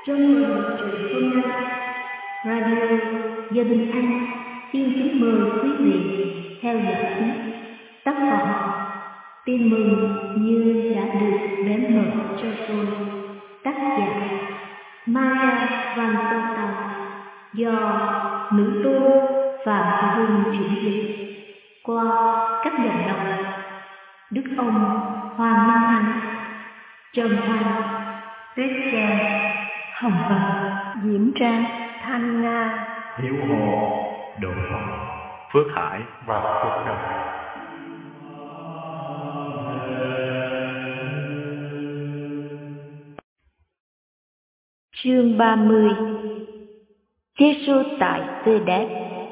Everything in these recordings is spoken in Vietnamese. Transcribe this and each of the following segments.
Trong buổi truyện hôm nay, Radio Gia Bình An xin kính mời quý vị theo dõi tiếp tác phẩm Tin mừng như đã được đến mở cho tôi, tác giả Maria Van Tota, do nữ tu Phạm Hương chuyển dịch qua các giọng đọc Đức ông Hoàng Minh Anh, Trần Thanh, Tuyết Trang, Hồng Vân, Diễm Trang, Thanh Nga, Hiếu Hồ, Độ Phong, Phước Hải và Phước Đồng. Chương 30. Giêsu tại Tê Đát.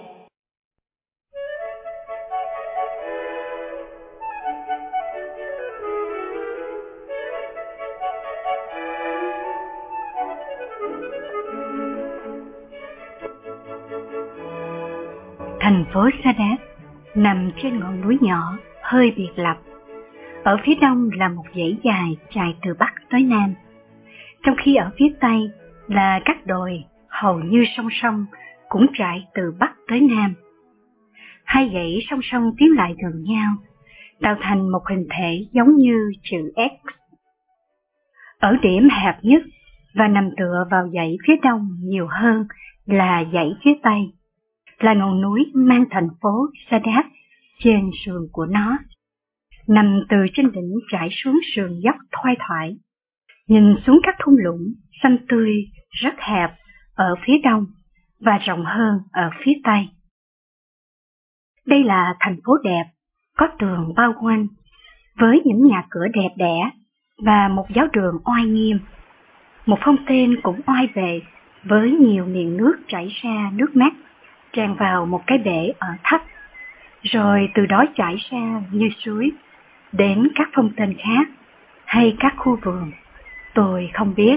Thành phố Sa Đát nằm trên ngọn núi nhỏ hơi biệt lập. Ở phía đông là một dãy dài chạy từ bắc tới nam, trong khi ở phía tây là các đồi hầu như song song cũng chạy từ bắc tới nam. Hai dãy song song tiến lại gần nhau, tạo thành một hình thể giống như chữ X. Ở điểm hẹp nhất và nằm tựa vào dãy phía đông nhiều hơn là dãy phía tây, là ngọn núi mang thành phố Sa Đát trên sườn của nó, nằm từ trên đỉnh trải xuống sườn dốc thoai thoải, nhìn xuống các thung lũng xanh tươi rất hẹp ở phía đông và rộng hơn ở phía tây. Đây là thành phố đẹp, có tường bao quanh, với những nhà cửa đẹp đẽ và một giáo đường oai nghiêm. Một phong tên cũng oai vệ với nhiều miệng nước chảy ra nước mát, tràn vào một cái bể ở thấp, rồi từ đó chảy ra như suối đến các phong tên khác hay các khu vườn, tôi không biết.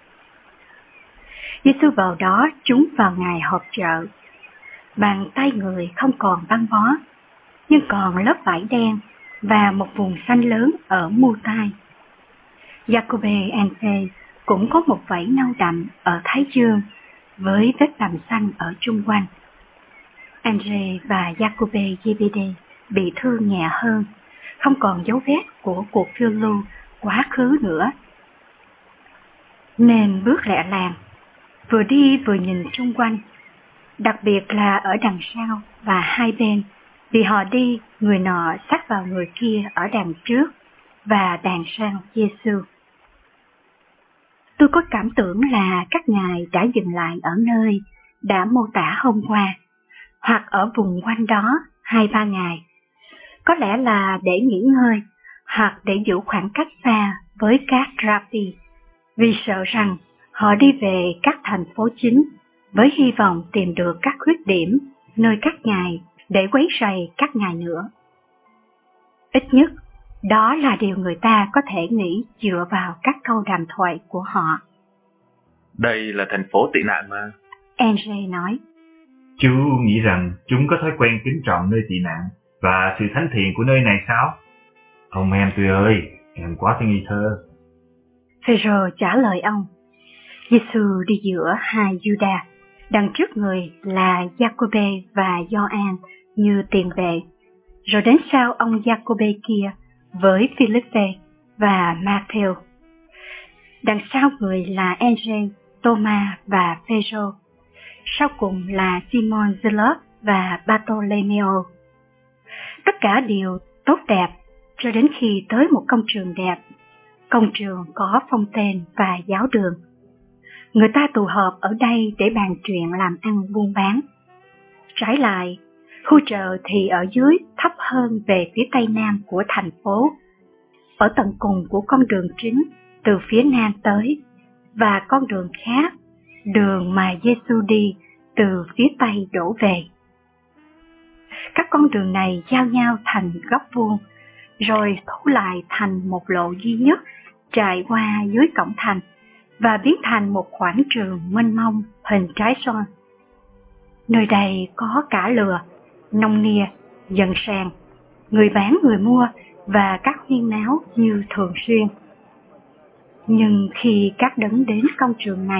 Giêsu vào đó chúng vào ngày họp chợ. Bàn tay người không còn băng bó, nhưng còn lớp vải đen và một vùng xanh lớn ở mu tai. Giacôbê Ante cũng có một vảy nâu đậm ở thái dương với vết bầm xanh ở chung quanh. Andre và Giacôbê Zebedee bị thương nhẹ hơn, không còn dấu vết của cuộc phiêu lưu quá khứ nữa, nên bước lẹ làng, vừa đi vừa nhìn chung quanh, đặc biệt là ở đằng sau và hai bên, vì họ đi người nọ sát vào người kia ở đằng trước và đằng sau Giêsu. Tôi có cảm tưởng là các ngài đã dừng lại ở nơi đã mô tả hôm qua, hoặc ở vùng quanh đó 2-3 ngày, có lẽ là để nghỉ ngơi hoặc để giữ khoảng cách xa với các rabbi, vì sợ rằng họ đi về các thành phố chính với hy vọng tìm được các khuyết điểm nơi các ngài để quấy rầy các ngài nữa. Ít nhất, đó là điều người ta có thể nghĩ dựa vào các câu đàm thoại của họ. Đây là thành phố tị nạn mà. Andre nói. Chú nghĩ rằng chúng có thói quen kính trọng nơi tị nạn và sự thánh thiện của nơi này sao? Ông em tôi ơi, em quá nghi thơ. Phêrô trả lời ông. Giêsu đi giữa hai Juda, đằng trước người là Giacôbê và Gioan như tiền vệ, rồi đến sau ông Giacôbê kia với Philippe và Matthew. Đằng sau người là Andre, Thomas và Phêrô. Sau cùng là Simon Zealot và Bartolomeo. Tất cả đều tốt đẹp cho đến khi tới một công trường đẹp. Công trường có phong tên và giáo đường. Người ta tụ họp ở đây để bàn chuyện làm ăn buôn bán. Trái lại, khu chợ thì ở dưới thấp hơn về phía tây nam của thành phố, ở tận cùng của con đường chính từ phía nam tới, và con đường khác, đường mà Giêsu đi từ phía tây đổ về. Các con đường này giao nhau thành góc vuông, rồi thu lại thành một lộ duy nhất trải qua dưới cổng thành và biến thành một quảng trường mênh mông hình trái xoan. Nơi đây có cả lừa, nông nia, dân sàn, người bán người mua và các huyên náo như thường xuyên. Nhưng khi các đấng đến công trường này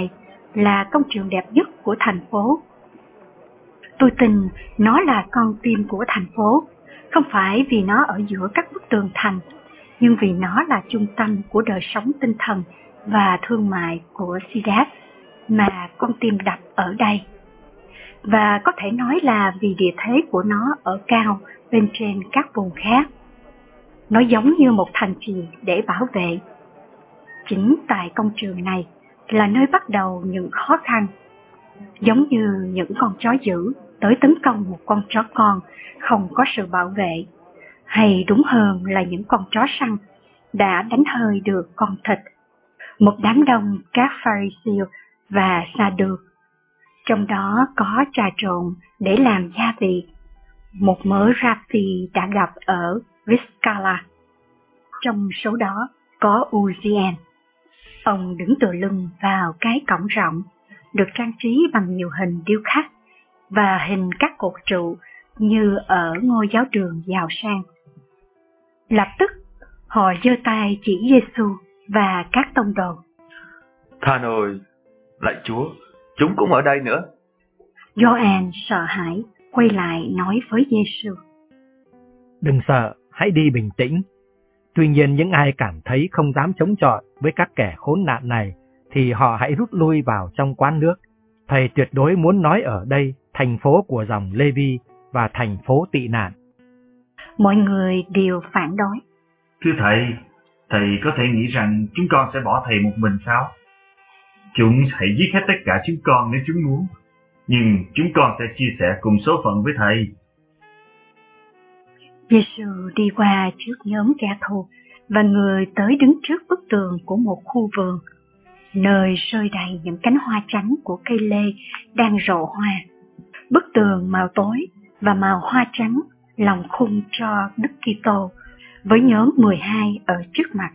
là công trường đẹp nhất của thành phố. Tôi tin nó là con tim của thành phố, không phải vì nó ở giữa các bức tường thành, nhưng vì nó là trung tâm của đời sống tinh thần và thương mại của Sidat, mà con tim đập ở đây. Và có thể nói là vì địa thế của nó ở cao bên trên các vùng khác. Nó giống như một thành trì để bảo vệ. Chính tại công trường này là nơi bắt đầu những khó khăn, giống như những con chó dữ tới tấn công một con chó con không có sự bảo vệ, hay đúng hơn là những con chó săn đã đánh hơi được con thịt. Một đám đông các Pharisee và Sa-đu, trong đó có trà trộn để làm gia vị, một mớ Rabbi đã gặp ở Rizkala. Trong số đó có Uzziel. Ông đứng tựa lưng vào cái cổng rộng, được trang trí bằng nhiều hình điêu khắc và hình các cột trụ như ở ngôi giáo đường giàu sang. Lập tức, họ giơ tay chỉ Giêsu và các tông đồ. Than ơi, lạy Chúa, chúng cũng ở đây nữa. Gioan sợ hãi, quay lại nói với Giêsu. Đừng sợ, hãy đi bình tĩnh. Tuy nhiên những ai cảm thấy không dám chống chọi với các kẻ khốn nạn này, thì họ hãy rút lui vào trong quán nước. Thầy tuyệt đối muốn nói ở đây thành phố của dòng Lê-vi và thành phố tị nạn. Mọi người đều phản đối. Thưa thầy có thể nghĩ rằng chúng con sẽ bỏ thầy một mình sao? Chúng hãy giết hết tất cả chúng con nếu chúng muốn, nhưng chúng con sẽ chia sẻ cùng số phận với thầy. Giêsu đi qua trước nhóm kẻ thù và người tới đứng trước bức tường của một khu vườn, nơi rơi đầy những cánh hoa trắng của cây lê đang rộ hoa. Bức tường màu tối và màu hoa trắng lòng khung cho Đức Kitô với nhóm 12 ở trước mặt.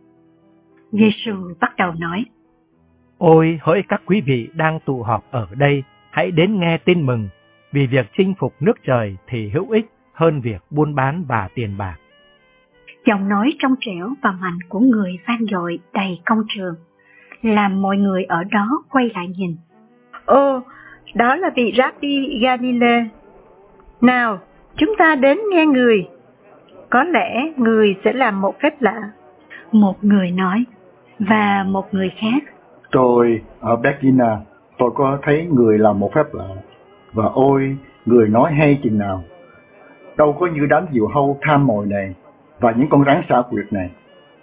Giêsu bắt đầu nói: Ôi, hỡi các quý vị đang tụ họp ở đây, hãy đến nghe tin mừng, vì việc chinh phục nước trời thì hữu ích hơn việc buôn bán và tiền bạc. Giọng nói trong trẻo và mạnh của người vang dội đầy công trường, làm mọi người ở đó quay lại nhìn. Ồ, đó là vị Rabbi Galile. Nào, chúng ta đến nghe người. Có lẽ người sẽ làm một phép lạ. Một người nói, và một người khác. Tôi ở Bethina, tôi có thấy người làm một phép lạ. Và ôi, người nói hay chừng nào. Đâu có như đám diều hâu tham mồi này và những con rắn xả quyệt này.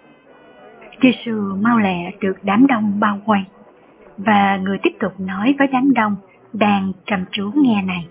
Giêsu mau lẹ được đám đông bao quanh, và người tiếp tục nói với đám đông đang chăm chú nghe này.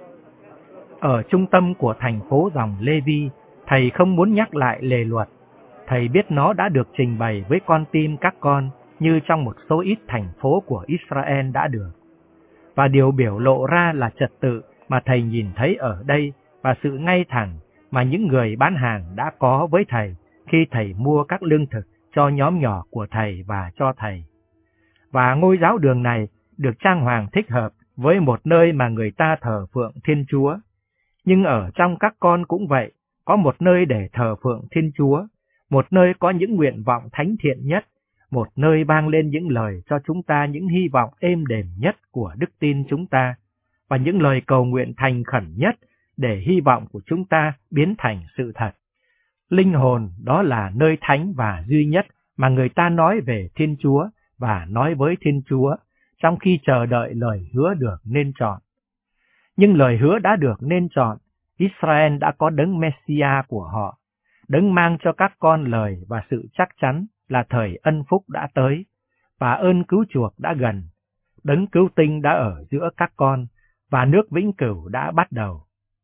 Ở trung tâm của thành phố dòng Lê-vi, thầy không muốn nhắc lại lề luật. Thầy biết nó đã được trình bày với con tim các con như trong một số ít thành phố của Israel đã được. Và điều biểu lộ ra là trật tự mà thầy nhìn thấy ở đây và sự ngay thẳng mà những người bán hàng đã có với thầy khi thầy mua các lương thực cho nhóm nhỏ của thầy và cho thầy. Và ngôi giáo đường này được trang hoàng thích hợp với một nơi mà người ta thờ phượng Thiên Chúa. Nhưng ở trong các con cũng vậy, có một nơi để thờ phượng Thiên Chúa, một nơi có những nguyện vọng thánh thiện nhất, một nơi vang lên những lời cho chúng ta những hy vọng êm đềm nhất của đức tin chúng ta, và những lời cầu nguyện thành khẩn nhất để hy vọng của chúng ta biến thành sự thật. Linh hồn đó là nơi thánh và duy nhất mà người ta nói về Thiên Chúa và nói với Thiên Chúa, trong khi chờ đợi lời hứa được nên chọn. Nhưng lời hứa đã được nên chọn, Israel đã có đấng Messiah của họ, đấng mang cho các con lời và sự chắc chắn là thời ân phúc đã tới, và ơn cứu chuộc đã gần, đấng cứu tinh đã ở giữa các con, và nước vĩnh cửu đã bắt đầu.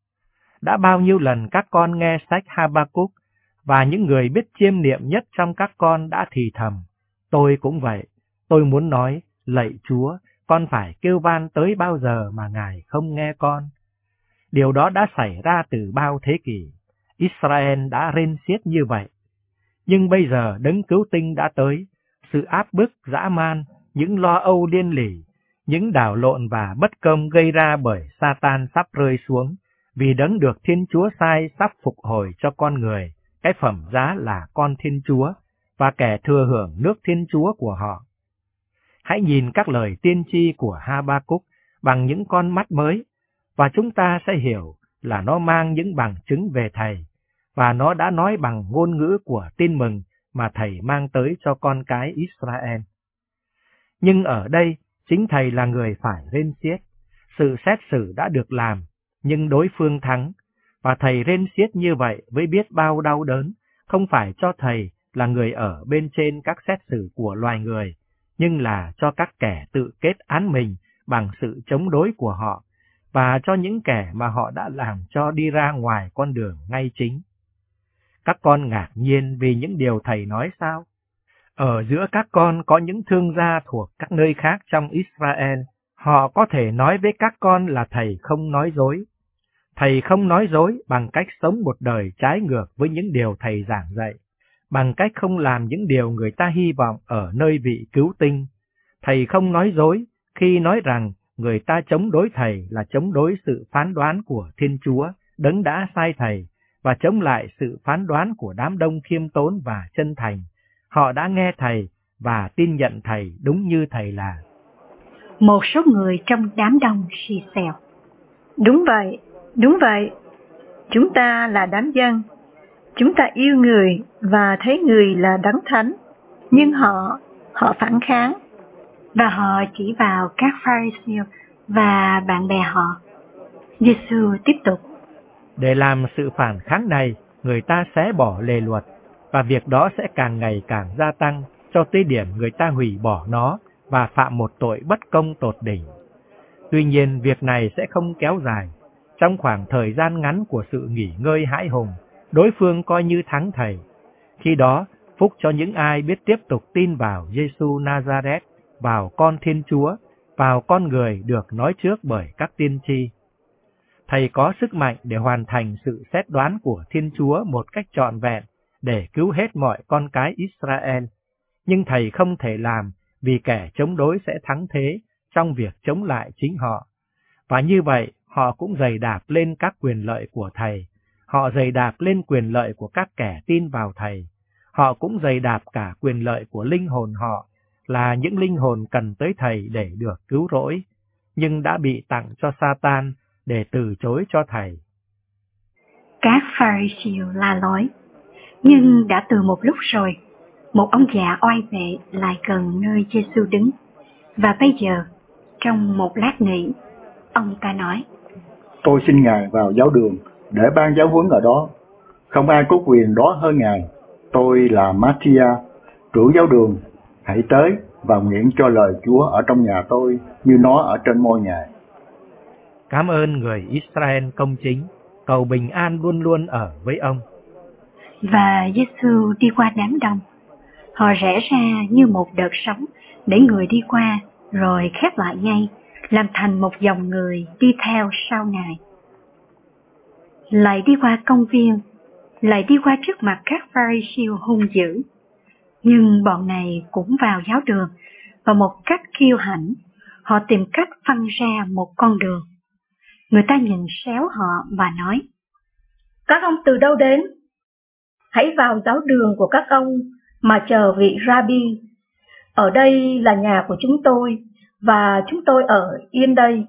Đã bao nhiêu lần các con nghe sách Habakkuk, và những người biết chiêm niệm nhất trong các con đã thì thầm, tôi cũng vậy, tôi muốn nói, lạy Chúa, con phải kêu van tới bao giờ mà Ngài không nghe con. Điều đó đã xảy ra từ bao thế kỷ, Israel đã rên xiết như vậy. Nhưng bây giờ đấng cứu tinh đã tới, sự áp bức dã man, những lo âu liên lỉ, những đảo lộn và bất công gây ra bởi Satan sắp rơi xuống, vì đấng được Thiên Chúa sai sắp phục hồi cho con người, cái phẩm giá là con Thiên Chúa, và kẻ thừa hưởng nước Thiên Chúa của họ. Hãy nhìn các lời tiên tri của Ha-ba-cúc bằng những con mắt mới, và chúng ta sẽ hiểu là nó mang những bằng chứng về Thầy, và nó đã nói bằng ngôn ngữ của tin mừng mà Thầy mang tới cho con cái Israel. Nhưng ở đây, chính Thầy là người phải rên xiết. Sự xét xử đã được làm, nhưng đối phương thắng, và Thầy rên xiết như vậy với biết bao đau đớn, không phải cho Thầy là người ở bên trên các xét xử của loài người, nhưng là cho các kẻ tự kết án mình bằng sự chống đối của họ, và cho những kẻ mà họ đã làm cho đi ra ngoài con đường ngay chính. Các con ngạc nhiên vì những điều Thầy nói sao? Ở giữa các con có những thương gia thuộc các nơi khác trong Israel. Họ có thể nói với các con là Thầy không nói dối. Thầy không nói dối bằng cách sống một đời trái ngược với những điều Thầy giảng dạy, bằng cách không làm những điều người ta hy vọng ở nơi vị cứu tinh. Thầy không nói dối khi nói rằng người ta chống đối Thầy là chống đối sự phán đoán của Thiên Chúa, Đấng đã sai Thầy, và chống lại sự phán đoán của đám đông khiêm tốn và chân thành. Họ đã nghe Thầy và tin nhận Thầy đúng như Thầy là. Một số người trong đám đông xì xèo. Đúng vậy. Chúng ta là đám dân. Chúng ta yêu người và thấy người là đấng thánh. Nhưng họ phản kháng. Và họ chỉ vào các Pharisêu và bạn bè họ. Giê-xu tiếp tục. Để làm sự phản kháng này, người ta sẽ bỏ lề luật, và việc đó sẽ càng ngày càng gia tăng, cho tới điểm người ta hủy bỏ nó và phạm một tội bất công tột đỉnh. Tuy nhiên, việc này sẽ không kéo dài. Trong khoảng thời gian ngắn của sự nghỉ ngơi hãi hùng, đối phương coi như thắng Thầy. Khi đó, phúc cho những ai biết tiếp tục tin vào Giê-xu Nazareth, vào con Thiên Chúa, vào con người được nói trước bởi các tiên tri. Thầy có sức mạnh để hoàn thành sự xét đoán của Thiên Chúa một cách trọn vẹn, để cứu hết mọi con cái Israel. Nhưng Thầy không thể làm, vì kẻ chống đối sẽ thắng thế trong việc chống lại chính họ. Và như vậy, họ cũng giày đạp lên các quyền lợi của Thầy. Họ giày đạp lên quyền lợi của các kẻ tin vào Thầy. Họ cũng giày đạp cả quyền lợi của linh hồn họ, là những linh hồn cần tới Thầy để được cứu rỗi, nhưng đã bị tặng cho Satan để từ chối cho Thầy. Các Pharisêu la lối, nhưng đã từ một lúc rồi, một ông già oai vệ lại gần nơi Giê-xu đứng, và bây giờ, trong một lát nghỉ, ông ta nói: Tôi xin Ngài vào giáo đường để ban giáo huấn ở đó. Không ai có quyền đó hơn Ngài. Tôi là Matthia, trưởng giáo đường. Hãy tới và nguyện cho lời Chúa ở trong nhà tôi như nó ở trên môi Ngài. Cảm ơn người Israel công chính, cầu bình an luôn luôn ở với ông. Và Giê-xu đi qua đám đông. Họ rẽ ra như một đợt sóng để người đi qua, rồi khép lại ngay, làm thành một dòng người đi theo sau Ngài. Lại đi qua công viên, lại đi qua trước mặt các Pharisêu hung dữ. Nhưng bọn này cũng vào giáo đường, và một cách kiêu hãnh, họ tìm cách phân ra một con đường. Người ta nhìn xéo họ và nói: Các ông từ đâu đến? Hãy vào giáo đường của các ông mà chờ vị Rabbi. Ở đây là nhà của chúng tôi, và chúng tôi ở yên đây.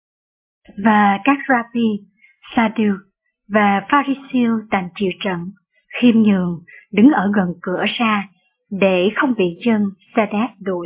Và các Rabbi, Sa-du và Pharisêu đành chịu trận, khiêm nhường đứng ở gần cửa ra để không bị dân Sa-đát đuổi.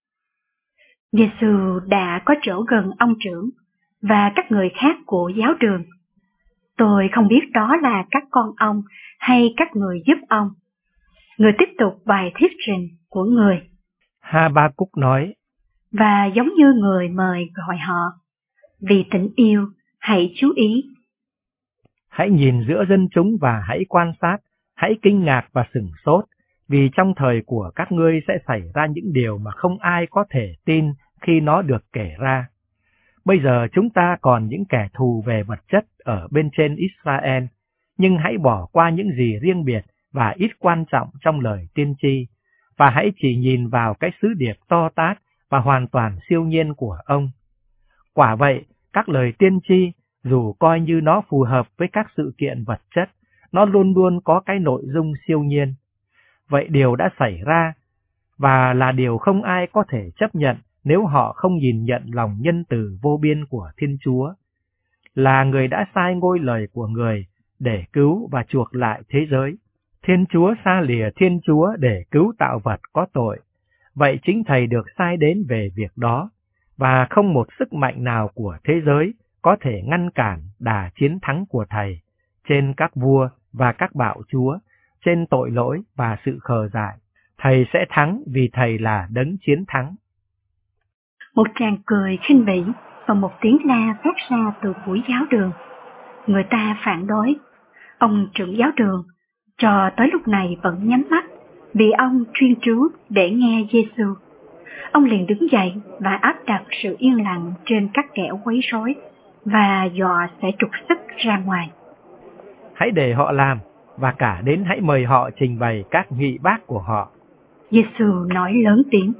Giê-xu đã có chỗ gần ông trưởng và các người khác của giáo đường. Tôi không biết đó là các con ông hay các người giúp ông. Người tiếp tục bài thuyết trình của người. Ha-ba-cúc nói: Và giống như người mời gọi họ, vì tình yêu, hãy chú ý. Hãy nhìn giữa dân chúng và hãy quan sát, hãy kinh ngạc và sửng sốt, vì trong thời của các ngươi sẽ xảy ra những điều mà không ai có thể tin khi nó được kể ra. Bây giờ chúng ta còn những kẻ thù về vật chất ở bên trên Israel, nhưng hãy bỏ qua những gì riêng biệt và ít quan trọng trong lời tiên tri, và hãy chỉ nhìn vào cái sứ điệp to tát và hoàn toàn siêu nhiên của ông. Quả vậy, các lời tiên tri, dù coi như nó phù hợp với các sự kiện vật chất, nó luôn luôn có cái nội dung siêu nhiên. Vậy điều đã xảy ra, và là điều không ai có thể chấp nhận nếu họ không nhìn nhận lòng nhân từ vô biên của Thiên Chúa, là người đã sai ngôi lời của người để cứu và chuộc lại thế giới. Thiên Chúa xa lìa Thiên Chúa để cứu tạo vật có tội. Vậy chính Thầy được sai đến về việc đó, và không một sức mạnh nào của thế giới có thể ngăn cản đà chiến thắng của Thầy trên các vua và các bạo chúa, trên tội lỗi và sự khờ dại. Thầy sẽ thắng vì Thầy là đấng chiến thắng. Một tràng cười khinh bỉ và một tiếng la phát ra từ buổi giáo đường. Người ta phản đối. Ông trưởng giáo đường cho tới lúc này vẫn nhắm mắt, vì ông chuyên chú để nghe Giêsu. Ông liền đứng dậy và áp đặt sự yên lặng trên các kẻ quấy rối và dọa sẽ trục xuất ra ngoài. Hãy để họ làm, và cả đến hãy mời họ trình bày các nghị bác của họ. Giêsu nói lớn tiếng.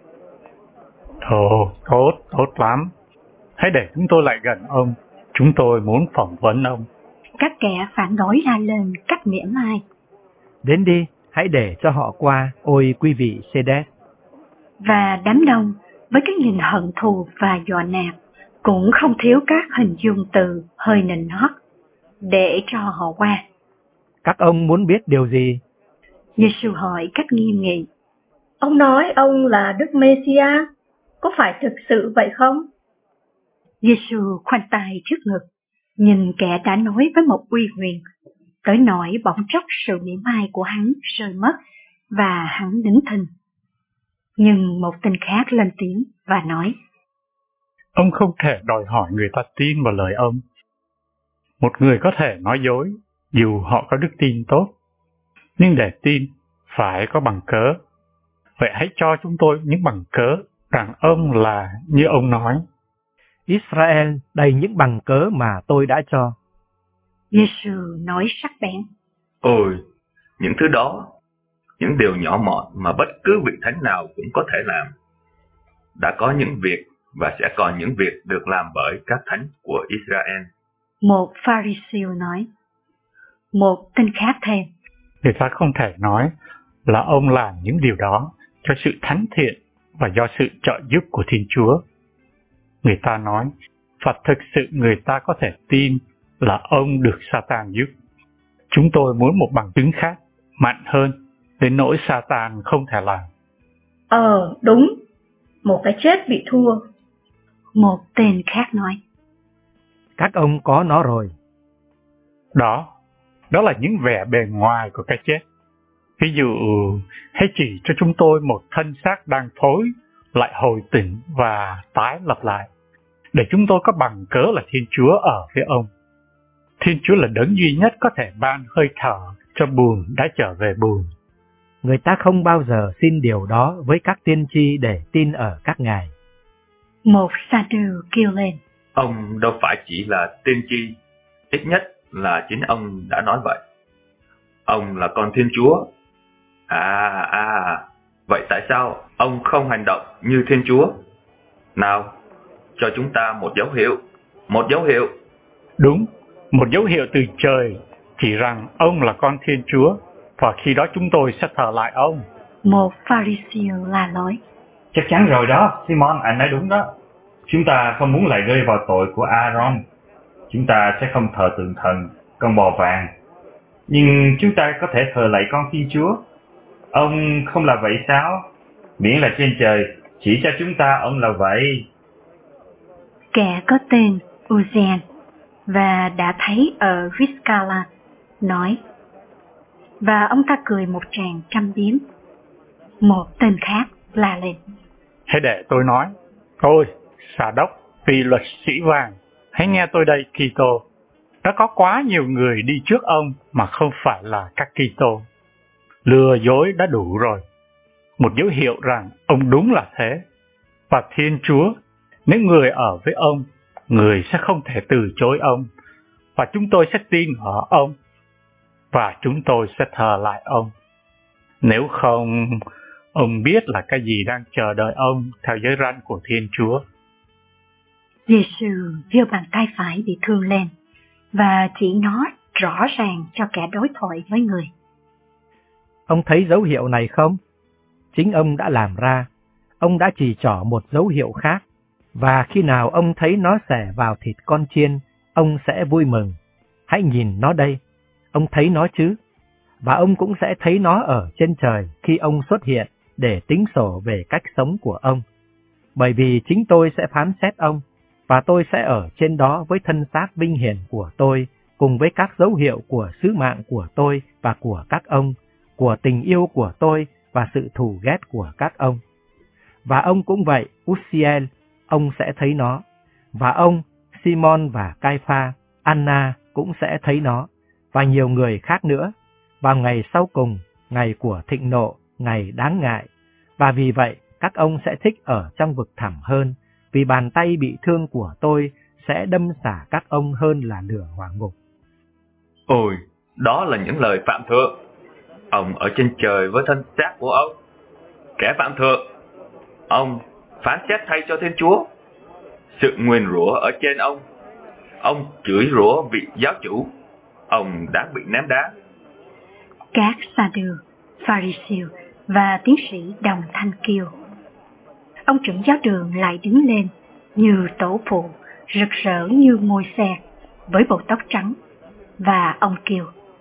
Ồ, tốt lắm. Hãy để chúng tôi lại gần ông. Chúng tôi muốn phỏng vấn ông. Các kẻ phản đối la lên cách mỉa mai. Đến đi, hãy để cho họ qua, ôi quý vị Sê-đét. Và đám đông, với cái nhìn hận thù và dọa nạt, cũng không thiếu các hình dung từ hơi nịnh hót để cho họ qua. Các ông muốn biết điều gì? Giêsu hỏi cách nghiêm nghị. Ông nói ông là Đức Mê-si-a, có phải thực sự vậy không? Giêsu khoanh tay trước ngực, nhìn kẻ đã nói với một uy quyền, tới nỗi bỗng chốc sự mỉa mai của hắn rơi mất và hắn đứng thinh. Nhưng một tên khác lên tiếng và nói: Ông không thể đòi hỏi người ta tin vào lời ông. Một người có thể nói dối dù họ có đức tin tốt, nhưng để tin phải có bằng cớ. Vậy hãy cho chúng tôi những bằng cớ rằng ông là như ông nói. Israel đầy những bằng cớ mà tôi đã cho. Giêsu nói sắc bén. Ôi, những thứ đó, những điều nhỏ mọn mà bất cứ vị thánh nào cũng có thể làm. Đã có những việc và sẽ còn những việc được làm bởi các thánh của Israel. Một Pha-ri-siêu nói. Một tên khác thêm. Người ta không thể nói là ông làm những điều đó cho sự thánh thiện và do sự trợ giúp của Thiên Chúa. Người ta nói, và thực sự người ta có thể tin là ông được Sa-tan giúp. Chúng tôi muốn một bằng chứng khác, mạnh hơn, đến nỗi Sa-tan không thể làm. Đúng, một cái chết bị thua. Một tên khác nói. Các ông có nó rồi. Đó là những vẻ bề ngoài của cái chết. Ví dụ, hãy chỉ cho chúng tôi một thân xác đang thối, lại hồi tỉnh và tái lập lại, để chúng tôi có bằng cớ là Thiên Chúa ở phía ông. Thiên Chúa là đấng duy nhất có thể ban hơi thở cho bùn đã trở về bùn. Người ta không bao giờ xin điều đó với các tiên tri để tin ở các ngài. Một Sa-đư kêu lên. Ông đâu phải chỉ là tiên tri, ít nhất là chính ông đã nói vậy. Ông là con Thiên Chúa. Vậy tại sao ông không hành động như Thiên Chúa? Nào, cho chúng ta một dấu hiệu. Đúng, một dấu hiệu từ trời, chỉ rằng ông là con Thiên Chúa, và khi đó chúng tôi sẽ thờ lại ông. Một Pha-ri-siêu la lối. Chắc chắn rồi đó, Simon, anh nói đúng đó. Chúng ta không muốn lại rơi vào tội của Aaron. Chúng ta sẽ không thờ tượng thần, con bò vàng. Nhưng chúng ta có thể thờ lại con Thiên Chúa. Ông không là vậy sao? Miễn là trên trời chỉ cho chúng ta ông là vậy. Kẻ có tên Uzen và đã thấy ở Vizcala nói. Và ông ta cười một tràng châm biếm. Một tên khác la lên. Hãy để tôi nói. Tôi, Xà Đốc, vì luật sĩ vàng, hãy nghe tôi đây, Kitô. Đã có quá nhiều người đi trước ông mà không phải là các Kitô. Lừa dối đã đủ rồi. Một dấu hiệu rằng ông đúng là thế. Và Thiên Chúa, nếu người ở với ông, người sẽ không thể từ chối ông. Và chúng tôi sẽ tin ở ông. Và chúng tôi sẽ thờ lại ông. Nếu không, ông biết là cái gì đang chờ đợi ông theo giới răn của Thiên Chúa. Giêsu giơ bàn tay phải bị thương lên và chỉ nó rõ ràng cho kẻ đối thoại với người. Ông thấy dấu hiệu này không? chính ông đã làm ra. Ông đã chỉ trỏ một dấu hiệu khác, và khi nào ông thấy nó xẻ vào thịt con chiên, ông sẽ vui mừng. Hãy nhìn nó đây, ông thấy nó chứ? Và ông cũng sẽ thấy nó ở trên trời khi ông xuất hiện để tính sổ về cách sống của ông. Bởi vì chính tôi sẽ phán xét ông, và tôi sẽ ở trên đó với thân xác vinh hiển của tôi, cùng với các dấu hiệu của sứ mạng của tôi và của các ông, của tình yêu của tôi và sự thù ghét của các ông. Và ông cũng vậy, Uziel, ông sẽ thấy nó. Và ông, Simon và Cai-pha, Anna cũng sẽ thấy nó, và nhiều người khác nữa, vào ngày sau cùng, ngày của thịnh nộ, ngày đáng ngại. Và vì vậy, các ông sẽ thích ở trong vực thẳm hơn, vì bàn tay bị thương của tôi sẽ đâm xả các ông hơn là lửa hỏa ngục. Ôi, đó là những lời phạm thượng. Ông ở trên trời với thân xác của ông. Kẻ phạm thượng, ông phán xét thay cho Thiên Chúa. Sự nguyền rủa ở trên ông. Ông chửi rủa vị giáo chủ. Ông đáng bị ném đá. Các Sa-đơ, Pha-ri-siêu và tiến sĩ đồng thanh kêu. Ông trưởng giáo đường lại đứng lên, như tổ phụ, rực rỡ như môi xe, với bộ tóc trắng, và ông kêu.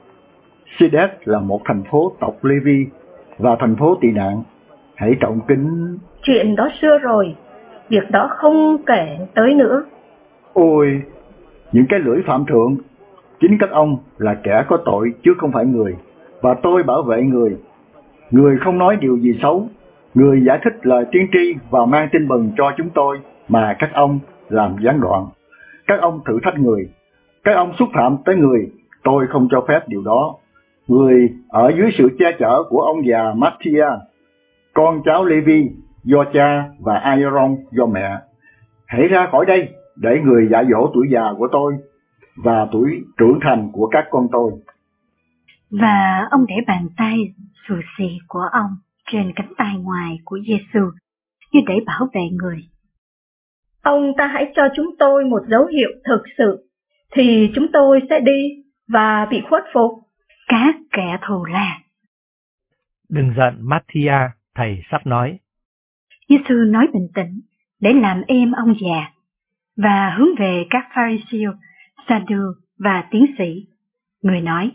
Sidet là một thành phố tộc Lê-vi và thành phố tị nạn. Hãy trọng kính. Chuyện đó xưa rồi, việc đó không kể tới nữa. Ôi, những cái lưỡi phạm thượng, chính các ông là kẻ có tội chứ không phải người, và tôi bảo vệ người. Người không nói điều gì xấu, người giải thích lời tiên tri và mang tin mừng cho chúng tôi mà các ông làm gián đoạn. Các ông thử thách người, các ông xúc phạm tới người, tôi không cho phép điều đó. Người ở dưới sự che chở của ông già Matthia, con cháu Lê-vi do cha và Aaron do mẹ. Hãy ra khỏi đây để người dạy dỗ tuổi già của tôi và tuổi trưởng thành của các con tôi. Và ông để bàn tay xù xì của ông trên cánh tay ngoài của Giê-xu như để bảo vệ người. Ông ta hãy cho chúng tôi một dấu hiệu thực sự, thì chúng tôi sẽ đi và bị khuất phục. Các kẻ thù la. Đừng giận Matthia, thầy sắp nói. Giê-xu nói bình tĩnh để làm êm ông già, và hướng về các Pha-ri-siêu, Sa-đơ và tiến sĩ. Người nói.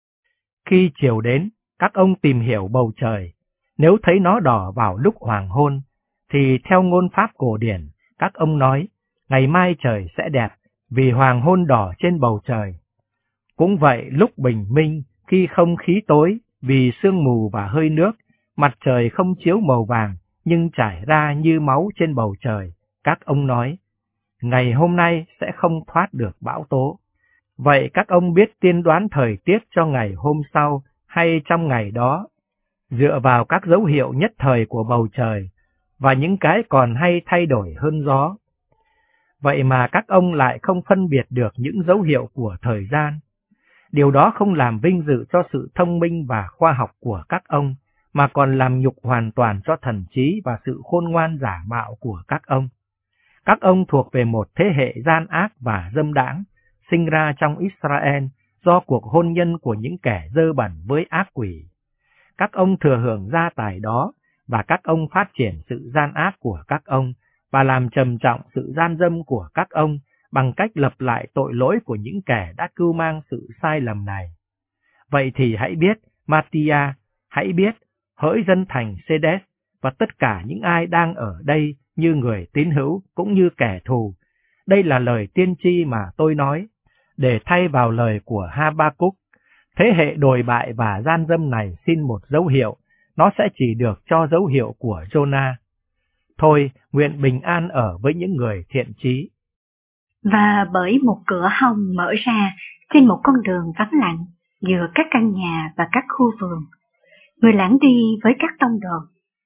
Khi chiều đến, các ông tìm hiểu bầu trời. Nếu thấy nó đỏ vào lúc hoàng hôn, thì theo ngôn pháp cổ điển, các ông nói, ngày mai trời sẽ đẹp, vì hoàng hôn đỏ trên bầu trời. Cũng vậy, lúc bình minh, khi không khí tối, vì sương mù và hơi nước, mặt trời không chiếu màu vàng, nhưng trải ra như máu trên bầu trời, các ông nói, ngày hôm nay sẽ không thoát được bão tố. Vậy các ông biết tiên đoán thời tiết cho ngày hôm sau hay trong ngày đó, dựa vào các dấu hiệu nhất thời của bầu trời, và những cái còn hay thay đổi hơn gió. Vậy mà các ông lại không phân biệt được những dấu hiệu của thời gian. Điều đó không làm vinh dự cho sự thông minh và khoa học của các ông, mà còn làm nhục hoàn toàn cho thần trí và sự khôn ngoan giả mạo của các ông. Các ông thuộc về một thế hệ gian ác và dâm đãng, sinh ra trong Israel do cuộc hôn nhân của những kẻ dơ bẩn với ác quỷ. Các ông thừa hưởng gia tài đó, và các ông phát triển sự gian ác của các ông, và làm trầm trọng sự gian dâm của các ông bằng cách lập lại tội lỗi của những kẻ đã cưu mang sự sai lầm này. Vậy thì hãy biết, Matthia, hãy biết, hỡi dân thành Sedes, và tất cả những ai đang ở đây như người tín hữu cũng như kẻ thù, đây là lời tiên tri mà tôi nói, để thay vào lời của Ha-ba-cúc. Thế hệ đồi bại và gian dâm này xin một dấu hiệu, nó sẽ chỉ được cho dấu hiệu của Jonah. Thôi, nguyện bình an ở với những người thiện chí. Và bởi một cửa hông mở ra trên một con đường vắng lặng giữa các căn nhà và các khu vườn, người lãng đi với các tông đồ.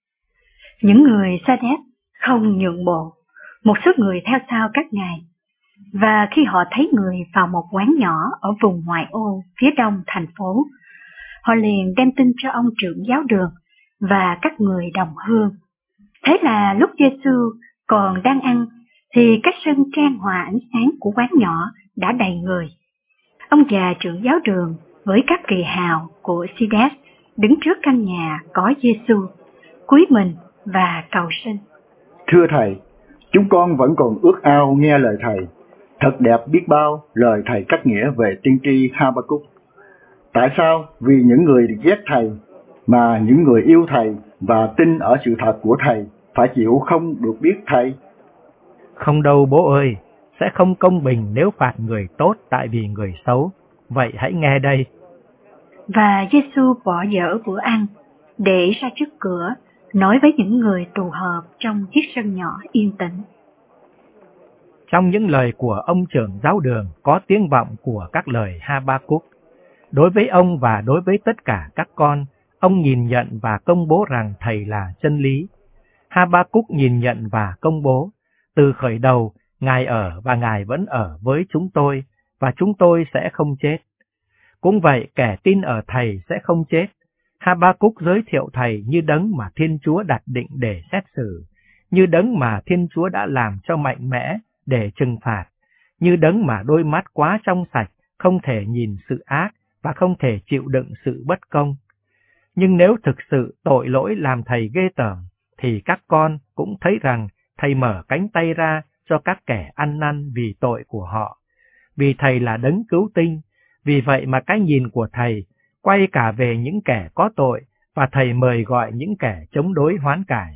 Những người Sa-đét không nhượng bộ, một số người theo sau các ngài, và khi họ thấy người vào một quán nhỏ ở vùng ngoại ô phía đông thành phố, họ liền đem tin cho ông trưởng giáo đường và các người đồng hương. Thế là lúc Giê-xu còn đang ăn, thì các sân trang hòa ánh sáng của quán nhỏ đã đầy người. Ông già trưởng giáo đường với các kỳ hào của Sides đứng trước căn nhà có Giê-xu, cúi mình và cầu xin. Thưa Thầy, chúng con vẫn còn ước ao nghe lời Thầy. Thật đẹp biết bao lời Thầy cắt nghĩa về tiên tri Ha-ba-cúc. Tại sao vì những người ghét Thầy mà những người yêu Thầy và tin ở sự thật của Thầy phải chịu không được biết Thầy? Không đâu bố ơi, sẽ không công bình nếu phạt người tốt tại vì người xấu. Vậy hãy nghe đây. Và Giêsu bỏ dở bữa ăn, để ra trước cửa, nói với những người tụ họp trong chiếc sân nhỏ yên tĩnh. Trong những lời của ông trưởng giáo đường có tiếng vọng của các lời Ha-ba-cúc. Đối với ông và đối với tất cả các con, ông nhìn nhận và công bố rằng Thầy là chân lý. Ha-ba-cúc nhìn nhận và công bố, từ khởi đầu, Ngài ở và Ngài vẫn ở với chúng tôi, và chúng tôi sẽ không chết. Cũng vậy, kẻ tin ở Thầy sẽ không chết. Ha-ba-cúc giới thiệu Thầy như đấng mà Thiên Chúa đặt định để xét xử, như đấng mà Thiên Chúa đã làm cho mạnh mẽ để trừng phạt, như đấng mà đôi mắt quá trong sạch, không thể nhìn sự ác và không thể chịu đựng sự bất công. Nhưng nếu thực sự tội lỗi làm Thầy ghê tởm, thì các con cũng thấy rằng Thầy mở cánh tay ra cho các kẻ ăn năn vì tội của họ. Vì Thầy là đấng cứu tinh, vì vậy mà cái nhìn của Thầy quay cả về những kẻ có tội, và Thầy mời gọi những kẻ chống đối hoán cải.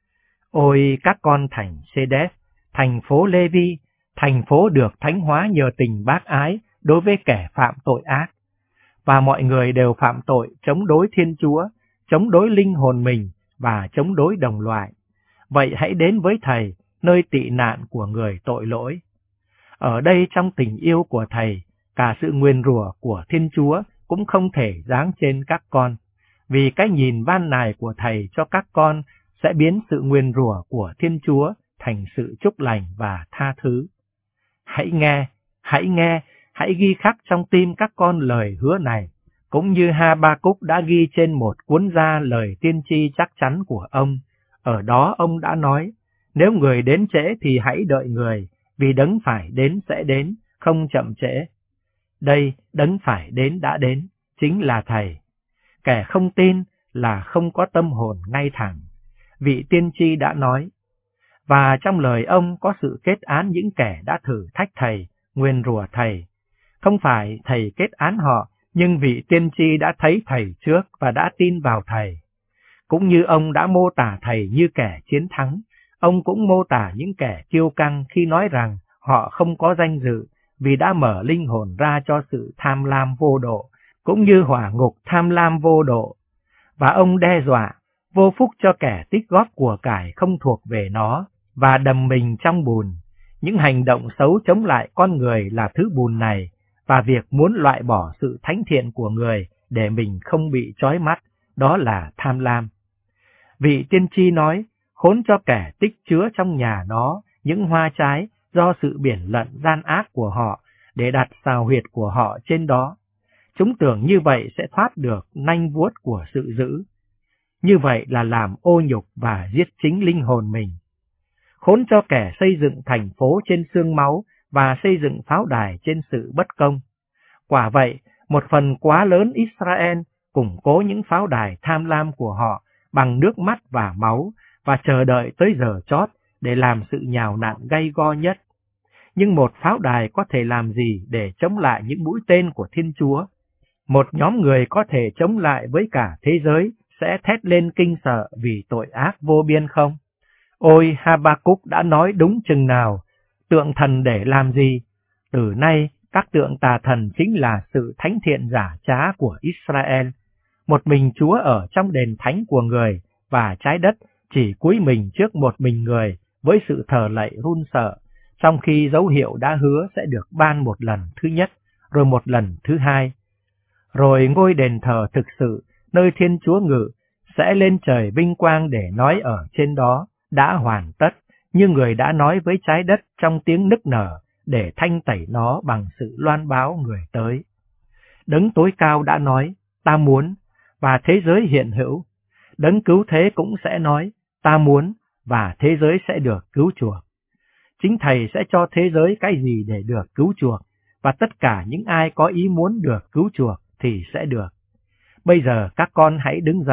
Ôi các con thành Sê-đét, thành phố Lê-vi, thành phố được thánh hóa nhờ tình bác ái đối với kẻ phạm tội ác. Và mọi người đều phạm tội chống đối Thiên Chúa, chống đối linh hồn mình và chống đối đồng loại. Vậy hãy đến với Thầy, nơi tị nạn của người tội lỗi. Ở đây trong tình yêu của Thầy, cả sự nguyền rủa của Thiên Chúa cũng không thể giáng trên các con, vì cái nhìn ban nài của Thầy cho các con sẽ biến sự nguyền rủa của Thiên Chúa thành sự chúc lành và tha thứ. Hãy nghe, hãy ghi khắc trong tim các con lời hứa này, cũng như Ha-ba-cúc đã ghi trên một cuốn da lời tiên tri chắc chắn của ông. Ở đó ông đã nói, nếu người đến trễ thì hãy đợi người, vì đấng phải đến sẽ đến, không chậm trễ. Đây, đấng phải đến đã đến, chính là Thầy. Kẻ không tin là không có tâm hồn ngay thẳng. Vị tiên tri đã nói, và trong lời ông có sự kết án những kẻ đã thử thách Thầy, nguyền rủa Thầy. Không phải Thầy kết án họ, nhưng vị tiên tri đã thấy Thầy trước và đã tin vào Thầy. Cũng như ông đã mô tả Thầy như kẻ chiến thắng, ông cũng mô tả những kẻ kiêu căng khi nói rằng họ không có danh dự, vì đã mở linh hồn ra cho sự tham lam vô độ, cũng như hỏa ngục tham lam vô độ. Và ông đe dọa, vô phúc cho kẻ tích góp của cải không thuộc về nó, và đầm mình trong bùn. Những hành động xấu chống lại con người là thứ bùn này, và việc muốn loại bỏ sự thánh thiện của người để mình không bị trói mắt, đó là tham lam. Vị tiên tri nói, khốn cho kẻ tích chứa trong nhà nó những hoa trái do sự biển lận gian ác của họ, để đặt sào huyệt của họ trên đó. Chúng tưởng như vậy sẽ thoát được nanh vuốt của sự dữ. Như vậy là làm ô nhục và giết chính linh hồn mình. Khốn cho kẻ xây dựng thành phố trên xương máu và xây dựng pháo đài trên sự bất công. Quả vậy, một phần quá lớn Israel củng cố những pháo đài tham lam của họ bằng nước mắt và máu, và chờ đợi tới giờ chót để làm sự nhào nặn gay go nhất. Nhưng một pháo đài có thể làm gì để chống lại những mũi tên của Thiên Chúa? Một nhóm người có thể chống lại với cả thế giới sẽ thét lên kinh sợ vì tội ác vô biên không? Ôi, Ha-ba-cúc đã nói đúng chừng nào, tượng thần để làm gì? Từ nay, các tượng tà thần chính là sự thánh thiện giả trá của Israel. Một mình Chúa ở trong đền thánh của người, và trái đất chỉ cúi mình trước một mình người với sự thờ lạy run sợ, trong khi dấu hiệu đã hứa sẽ được ban một lần thứ nhất, rồi một lần thứ hai. Rồi ngôi đền thờ thực sự, nơi Thiên Chúa ngự, sẽ lên trời vinh quang để nói ở trên đó, đã hoàn tất, như người đã nói với trái đất trong tiếng nức nở, để thanh tẩy nó bằng sự loan báo người tới. Đấng tối cao đã nói, ta muốn, và thế giới hiện hữu. Đấng cứu thế cũng sẽ nói, ta muốn, và thế giới sẽ được cứu chuộc. Chính Thầy sẽ cho thế giới cái gì để được cứu chuộc, và tất cả những ai có ý muốn được cứu chuộc thì sẽ được. Bây giờ các con hãy đứng dậy,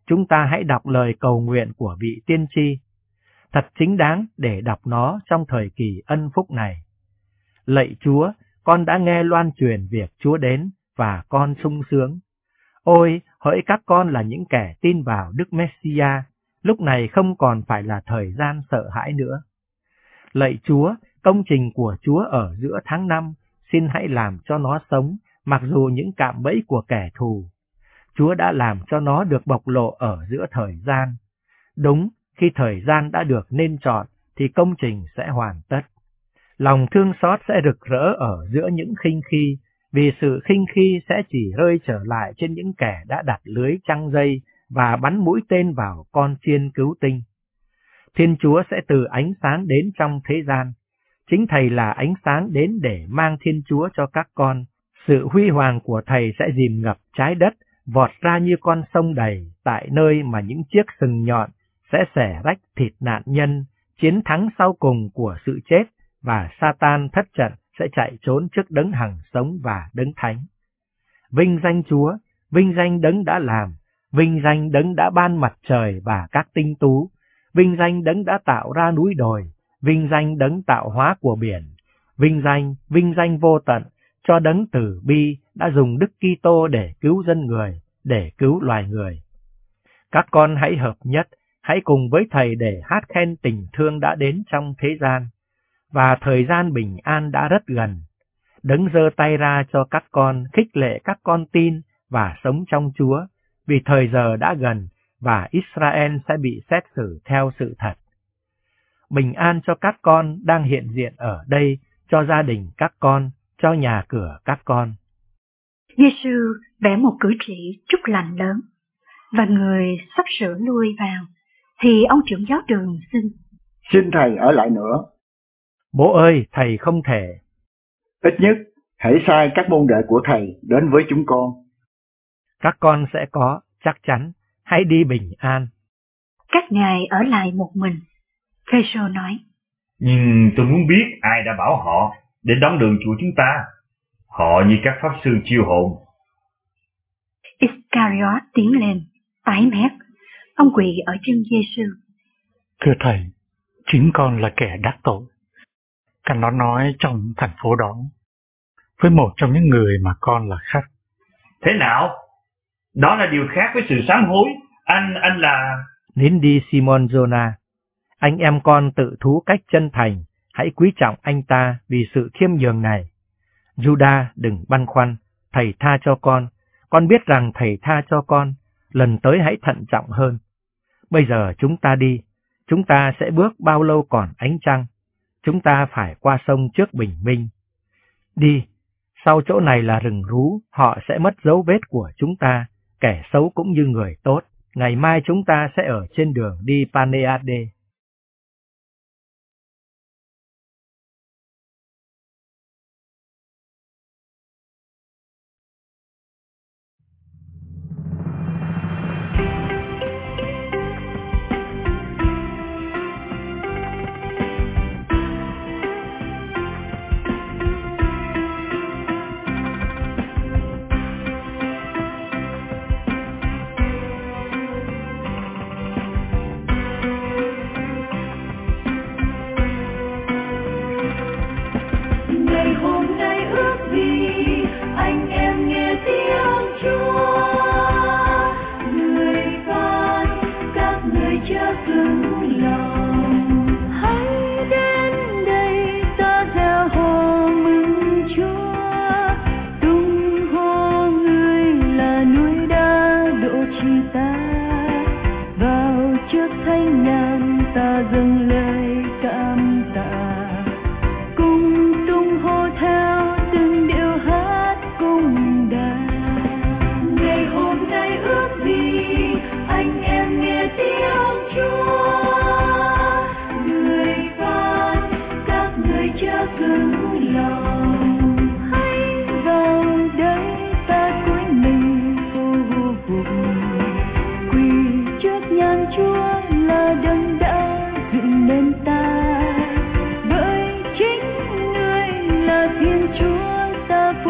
chúng ta hãy đọc lời cầu nguyện của vị tiên tri. Thật chính đáng để đọc nó trong thời kỳ ân phúc này. Lạy Chúa, con đã nghe loan truyền việc Chúa đến và con sung sướng. Ôi, hỡi các con là những kẻ tin vào Đức Messia, lúc này không còn phải là thời gian sợ hãi nữa. Lạy Chúa, công trình của Chúa ở giữa tháng 5, xin hãy làm cho nó sống, mặc dù những cạm bẫy của kẻ thù. Chúa đã làm cho nó được bộc lộ ở giữa thời gian. Đúng, khi thời gian đã được nên chọn, thì công trình sẽ hoàn tất. Lòng thương xót sẽ rực rỡ ở giữa những khinh khi, vì sự khinh khi sẽ chỉ rơi trở lại trên những kẻ đã đặt lưới trăng dây và bắn mũi tên vào con chiên cứu tinh. Thiên Chúa sẽ từ ánh sáng đến trong thế gian. Chính Thầy là ánh sáng đến để mang Thiên Chúa cho các con. Sự huy hoàng của Thầy sẽ dìm ngập trái đất, vọt ra như con sông đầy, tại nơi mà những chiếc sừng nhọn sẽ xẻ rách thịt nạn nhân, chiến thắng sau cùng của sự chết, và Satan thất trận sẽ chạy trốn trước đấng hằng sống và đấng thánh. Vinh danh Chúa, vinh danh đấng đã làm, vinh danh đấng đã ban mặt trời và các tinh tú, vinh danh đấng đã tạo ra núi đồi, vinh danh đấng tạo hóa của biển, vinh danh vô tận cho đấng từ bi đã dùng Đức Kitô để cứu dân người, để cứu loài người. Các con hãy hợp nhất, hãy cùng với Thầy để hát khen tình thương đã đến trong thế gian, và thời gian bình an đã rất gần. Đấng giơ tay ra cho các con, khích lệ các con tin và sống trong Chúa, vì thời giờ đã gần và Israel sẽ bị xét xử theo sự thật. Bình an cho các con đang hiện diện ở đây, cho gia đình các con, cho nhà cửa các con. Giêsu vẽ một cử chỉ chúc lành lớn, và người sắp sửa lui vào, thì ông trưởng giáo trường xin Thầy ở lại nữa. Bố ơi, Thầy không thể. Ít nhất, hãy sai các môn đệ của Thầy đến với chúng con. Các con sẽ có, chắc chắn, hãy đi bình an. Các ngài ở lại một mình. Phêrô nói, nhưng tôi muốn biết ai đã bảo họ đến đón đường Chúa chúng ta. Họ như các pháp sư chiêu hồn. Iscariot tiến lên, tái mét. Ông quỳ ở chân Giêsu. Thưa Thầy, chính con là kẻ đắc tội. Căn nó nói trong thành phố đó, với một trong những người mà con là khách. Thế nào? Đó là điều khác với sự sám hối. Anh là... Nín đi Simon Jonah. Anh em con tự thú cách chân thành, hãy quý trọng anh ta vì sự khiêm nhường này. Judas, đừng băn khoăn, Thầy tha cho con biết rằng Thầy tha cho con, lần tới hãy thận trọng hơn. Bây giờ chúng ta đi, chúng ta sẽ bước bao lâu còn ánh trăng, chúng ta phải qua sông trước bình minh. Đi, sau chỗ này là rừng rú, họ sẽ mất dấu vết của chúng ta, kẻ xấu cũng như người tốt. Ngày mai chúng ta sẽ ở trên đường đi Paneade.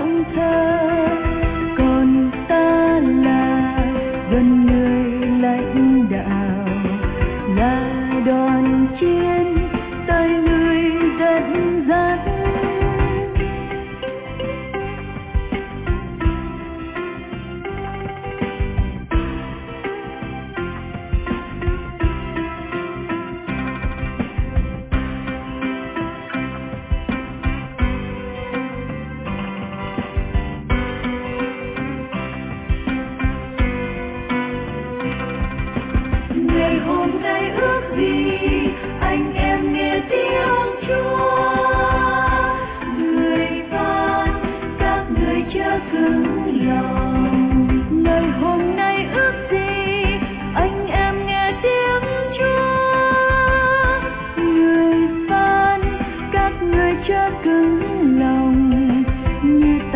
Còn ta là gần người lại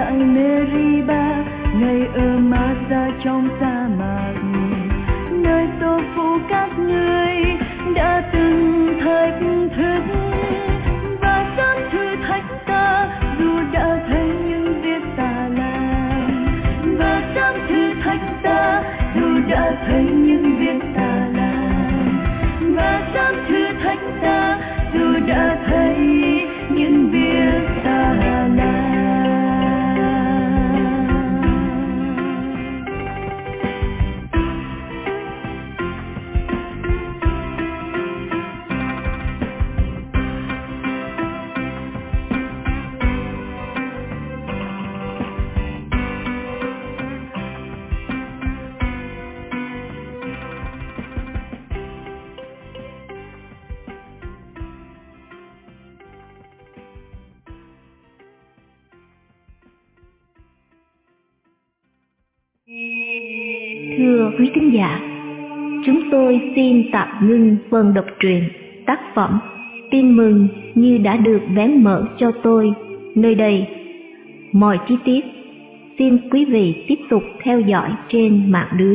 tại Meriba, ngày ở Masa trong sa mạc, nơi tô phủ các ngươi đã từng thách thức và dám thử thách ta, dù đã thấy những việc ta làm, và dám thử thách ta, dù đã thấy những việc ta làm, và dám thử thách ta, dù đã thấy những việc ta làm. Thưa quý thính giả, chúng tôi xin tạm ngưng phần đọc truyện tác phẩm Tin mừng như đã được vén mở cho tôi nơi đây. Mọi chi tiết xin quý vị tiếp tục theo dõi trên mạng lưới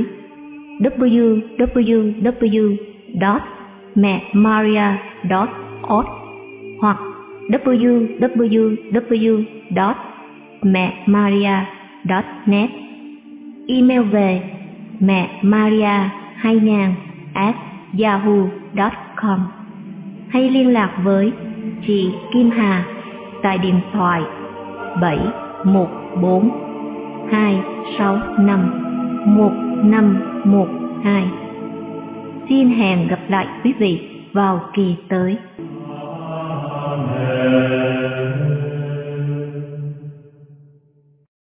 www.memaria.org hoặc www.memaria.net. Email về memaria2000@yahoo.com hay liên lạc với chị Kim Hà tại điện thoại 714-265-1512. Xin hẹn gặp lại quý vị vào kỳ tới.